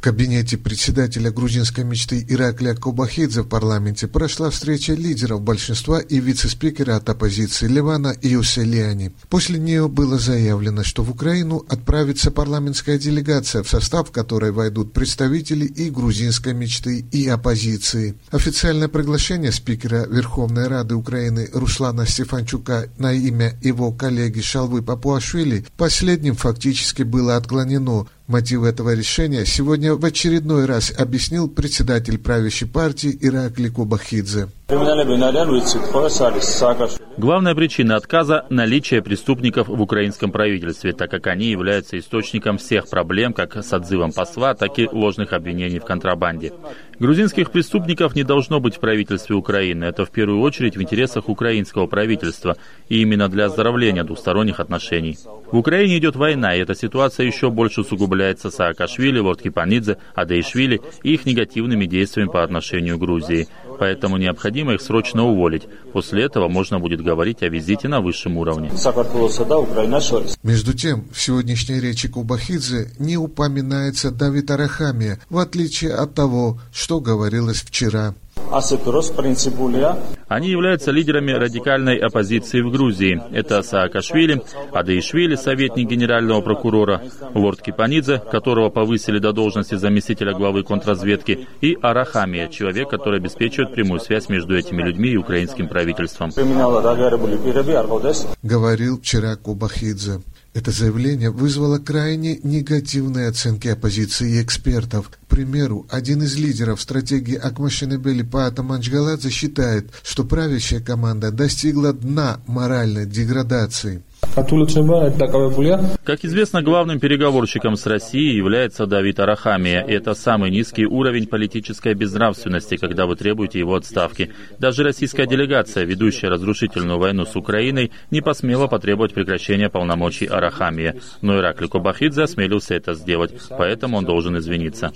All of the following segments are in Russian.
кабинете председателя грузинской мечты Ираклия Кобахидзе в парламенте прошла встреча лидеров большинства и вице-спикера от оппозиции Левана Иосе Лиани. После нее было заявлено, что в Украину отправится парламентская делегация, в состав которой войдут представители и грузинской мечты, и оппозиции. Официальное приглашение спикера Верховной Рады Украины Руслана Стефанчука на имя его коллеги Шалвы Папуашвили последним фактически было отклонено. Мотив этого решения сегодня в очередной раз объяснил председатель правящей партии Ираклий Кобахидзе. Главная причина отказа – наличие преступников в украинском правительстве, так как они являются источником всех проблем, как с отзывом посла, так и ложных обвинений в контрабанде. Грузинских преступников не должно быть в правительстве Украины. Это в первую очередь в интересах украинского правительства и именно для оздоровления двусторонних отношений. В Украине идет война, и эта ситуация еще больше усугубляется Саакашвили, Ворткипанидзе, Адаишвили и их негативными действиями по отношению к Грузии. Поэтому необходимо их срочно уволить. После этого можно будет говорить о визите на высшем уровне. Между тем, в сегодняшней речи Кобахидзе не упоминается Давид Арахамия, в отличие от того, что говорилось вчера. Они являются лидерами радикальной оппозиции в Грузии. Это Саакашвили, Адаишвили, советник генерального прокурора, Ворткипанидзе, которого повысили до должности заместителя главы контрразведки, и Арахамия, человек, который обеспечивает прямую связь между этими людьми и украинским правительством. Говорил вчера Кобахидзе. Это заявление вызвало крайне негативные оценки оппозиции и экспертов. К примеру, один из лидеров стратегии Акмашинебели Паата Манчгаладзе считает, что правящая команда достигла дна моральной деградации. Как известно, главным переговорщиком с Россией является Давид Арахамия. И это самый низкий уровень политической безнравственности, когда вы требуете его отставки. Даже российская делегация, ведущая разрушительную войну с Украиной, не посмела потребовать прекращения полномочий Арахамия. Но Ираклий Кобахидзе осмелился это сделать, поэтому он должен извиниться.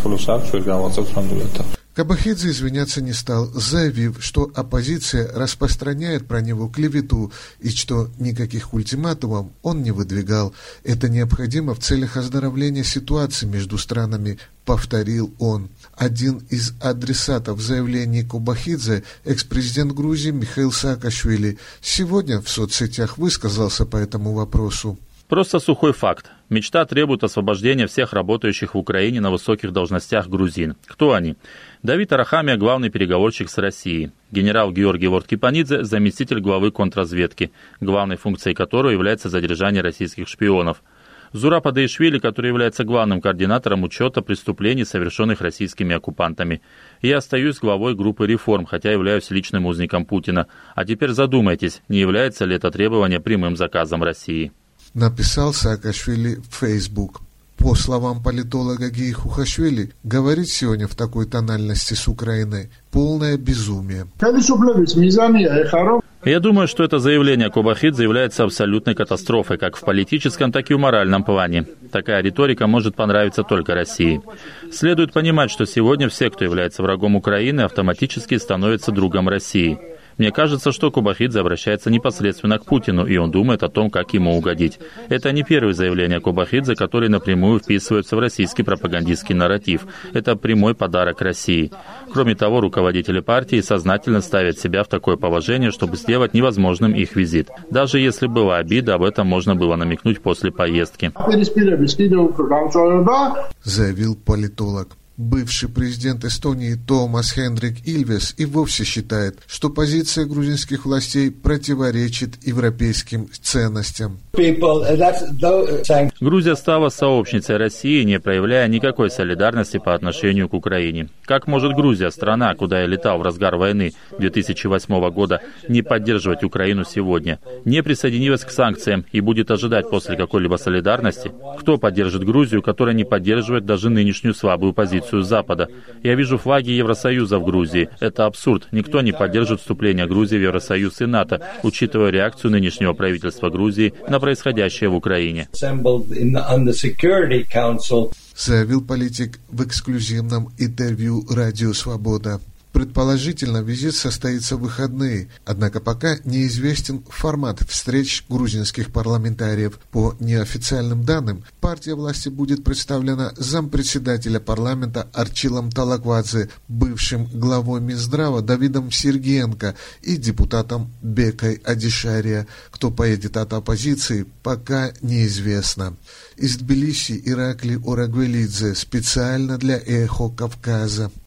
Кобахидзе извиняться не стал, заявив, что оппозиция распространяет про него клевету и что никаких ультиматумов он не выдвигал. Это необходимо в целях оздоровления ситуации между странами, повторил он. Один из адресатов заявлений Кобахидзе, экс-президент Грузии Михаил Саакашвили, сегодня в соцсетях высказался по этому вопросу. Просто сухой факт. Мечта требует освобождения всех работающих в Украине на высоких должностях грузин. Кто они? Давид Арахамия – главный переговорщик с Россией. Генерал Георгий Ворткипанидзе – заместитель главы контрразведки, главной функцией которой является задержание российских шпионов. Зураб Адаишвили, который является главным координатором учета преступлений, совершенных российскими оккупантами. Я остаюсь главой группы реформ, хотя являюсь личным узником Путина. А теперь задумайтесь, не является ли это требование прямым заказом России? Написал Саакашвили в Facebook. По словам политолога Гии Хухашвили, говорить сегодня в такой тональности с Украиной – полное безумие. Я думаю, что это заявление Кобахидзе является абсолютной катастрофой, как в политическом, так и в моральном плане. Такая риторика может понравиться только России. Следует понимать, что сегодня все, кто является врагом Украины, автоматически становятся другом России. Мне кажется, что Кобахидзе обращается непосредственно к Путину, и он думает о том, как ему угодить. Это не первое заявление Кобахидзе, которое напрямую вписывается в российский пропагандистский нарратив. Это прямой подарок России. Кроме того, руководители партии сознательно ставят себя в такое положение, чтобы сделать невозможным их визит. Даже если была обида, об этом можно было намекнуть после поездки. Заявил политолог. Бывший президент Эстонии Томас Хендрик Ильвес и вовсе считает, что позиция грузинских властей противоречит европейским ценностям. Грузия стала сообщницей России, не проявляя никакой солидарности по отношению к Украине. Как может Грузия, страна, куда я летал в разгар войны 2008 года, не поддерживать Украину сегодня? Не присоединилась к санкциям и будет ожидать после какой-либо солидарности? Кто поддержит Грузию, которая не поддерживает даже нынешнюю слабую позицию Запада? Я вижу флаги Евросоюза в Грузии. Это абсурд. Никто не поддержит вступление Грузии в Евросоюз и НАТО, учитывая реакцию нынешнего правительства Грузии на происходящее в Украине. Заявил политик в эксклюзивном интервью «Радио Свобода». Предположительно, визит состоится в выходные, однако пока неизвестен формат встреч грузинских парламентариев. По неофициальным данным, партия власти будет представлена зампредседателя парламента Арчилом Талаквадзе, бывшим главой Минздрава Давидом Сергеенко и депутатом Бекой Адишария. Кто поедет от оппозиции, пока неизвестно. Из Тбилиси Ираклий Орагвелидзе специально для «Эхо Кавказа».